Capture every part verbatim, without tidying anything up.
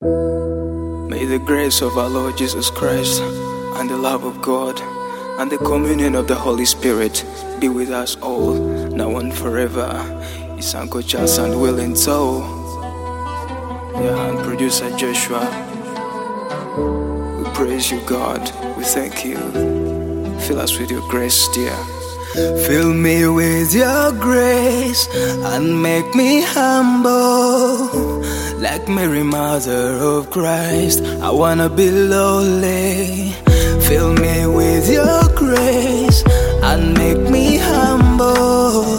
May the grace of our Lord Jesus Christ and the love of God and the communion of the Holy Spirit be with us all, now and forever. It's Uncle Charles and Will and Soul. Yeah, and producer Joshua. We praise you, God. We thank you. Fill us with your grace, dear. Fill me with your grace and make me humble, like Mary, Mother of Christ. I wanna be lowly. Fill me with your grace and make me humble.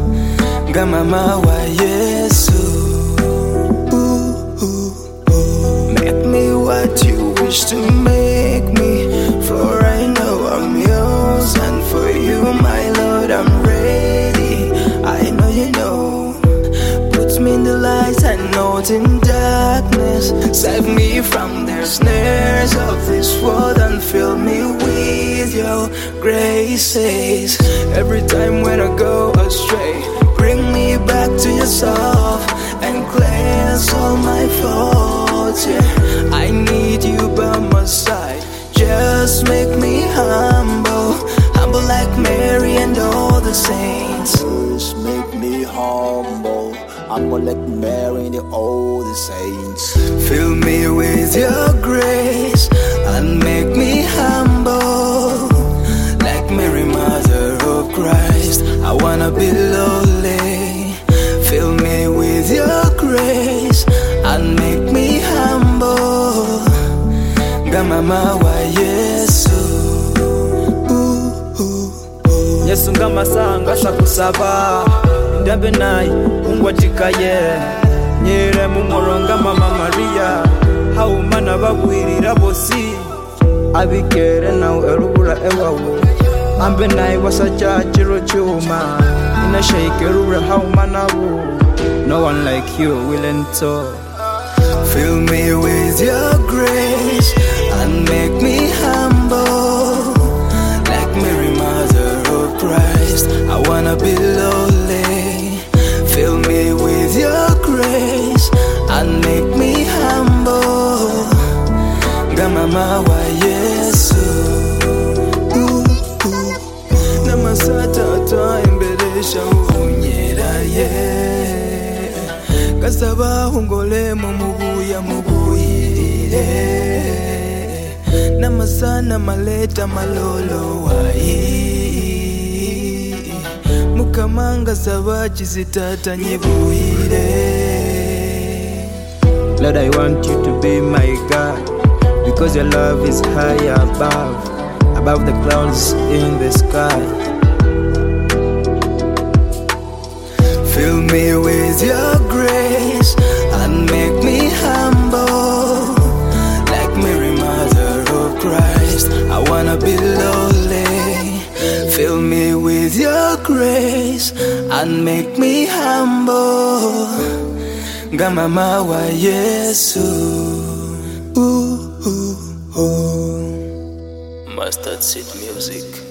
Gamama wa Yesu. Ooh, ooh, ooh. Make me what you wish to make me, for I know I'm yours, and for you, my Lord, I'm ready. I know you know. Put me in the light and not in darkness. Save me from the snares of this world and fill me with your graces. Every time when I go astray, bring me back to yourself and cleanse all my faults. Yeah, I need you by my side. Just make me humble, humble like Mary and all the saints. Just make me humble, humble like Mary and all the saints. Fill me with your grace and make me humble, like Mary, Mother of Christ. I wanna be lowly. Fill me with your grace and make me humble. Gamama wa Yesu. Ooh, ooh, ooh. Yesu ngamasanga sakusaba ndambe nayi ungwatikaye nyere mumoronga mama Maria haumana bagwirira bosi abikere nawe erubura ewawo ambe nayi wasacha chiro chuma inashaikerura haumana wo. No one like you will enter. Fill me with your grace and make me humble, like Mary, Mother of Christ. I wanna be lowly. Fill me with your grace and make me humble. Gamama wa Yesu. Namasata imbelesha unyera ye. Kasaba hungole mubuya mubuyire. Namasana maleta malolo wai. Mukamanga sabachi zitata nyibuire. Lord, I want you to be my God, because your love is high above, above the clouds in the sky. Fill me with your grace and make me humble, like Mary, Mother of Christ. I wanna be lowly. Fill me with your grace and make me humble. Gamama wa Yesu. Ooh, ooh, ooh. Mustard Seed Music.